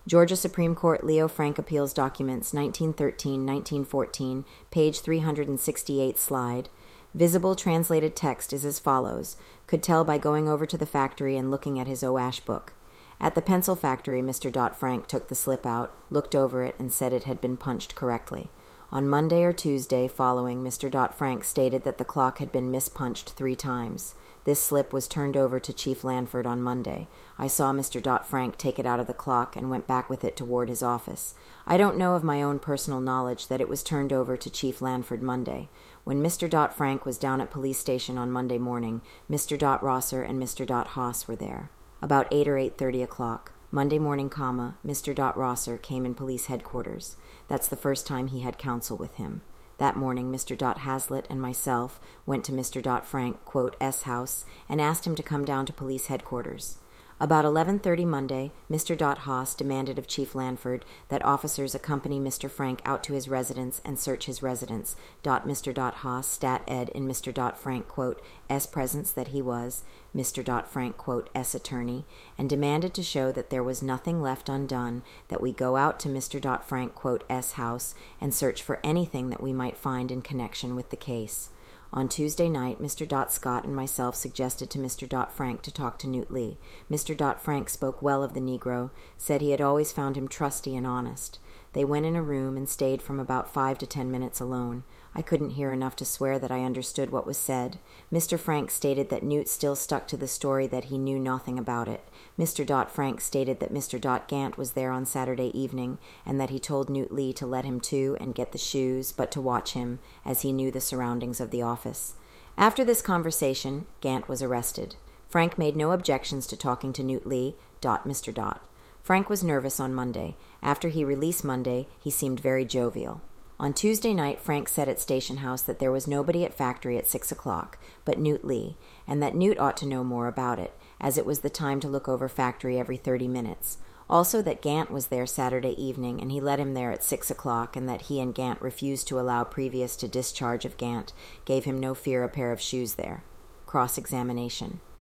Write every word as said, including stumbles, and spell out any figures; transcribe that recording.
Georgia Supreme Court Leo Frank Appeals Documents, nineteen thirteen to nineteen fourteen, page three hundred sixty-eight slide. Visible translated text is as follows. Could tell by going over to the factory and looking at his OASH book. At the pencil factory, Mister Dodd-Frank took the slip out, looked over it, and said it had been punched correctly. On Monday or Tuesday following, Mister Dodd-Frank stated that the clock had been mispunched three times. This slip was turned over to Chief Lanford on Monday. I saw Mister Dodd-Frank take it out of the clock and went back with it toward his office. I don't know of my own personal knowledge that it was turned over to Chief Lanford Monday. When Mister Dodd-Frank was down at police station on Monday morning, Mister Dott-Rosser and Mister Dott-Haas were there. About eight or eight thirty o'clock. Monday morning, comma, Mister Dott-Rosser came in police headquarters. That's the first time he had counsel with him. That morning, Mister Dott-Haslett and myself went to Mister Dodd-Frank, quote, S house, and asked him to come down to police headquarters. About eleven thirty Monday, Mister Dott-Haas demanded of Chief Lanford that officers accompany Mister Frank out to his residence and search his residence. Dot Mister Dott-Haas, stat ed in Mister Dodd-Frank, quote, S presence that he was, Mister Dodd-Frank, quote, S attorney, and demanded to show that there was nothing left undone, that we go out to Mister Dodd-Frank, quote, S house, and search for anything that we might find in connection with the case. On Tuesday night, Mister Dott-Scott and myself suggested to Mister Dodd-Frank to talk to Newt Lee. Mister Dodd-Frank spoke well of the Negro, said he had always found him trusty and honest. They went in a room and stayed from about five to ten minutes alone. I couldn't hear enough to swear that I understood what was said. Mister Frank stated that Newt still stuck to the story that he knew nothing about it. Mister Dodd-Frank stated that Mister Dott-Gant was there on Saturday evening, and that he told Newt Lee to let him to and get the shoes, but to watch him, as he knew the surroundings of the office. After this conversation, Gant was arrested. Frank made no objections to talking to Newt Lee, Dot Mister Dott. Frank was nervous on Monday. After he released Monday, he seemed very jovial. On Tuesday night, Frank said at Station House that there was nobody at factory at six o'clock, but Newt Lee, and that Newt ought to know more about it, as it was the time to look over factory every thirty minutes. Also that Gant was there Saturday evening, and he let him there at six o'clock, and that he and Gant refused to allow previous to discharge of Gant, gave him no fear a pair of shoes there. Cross-examination.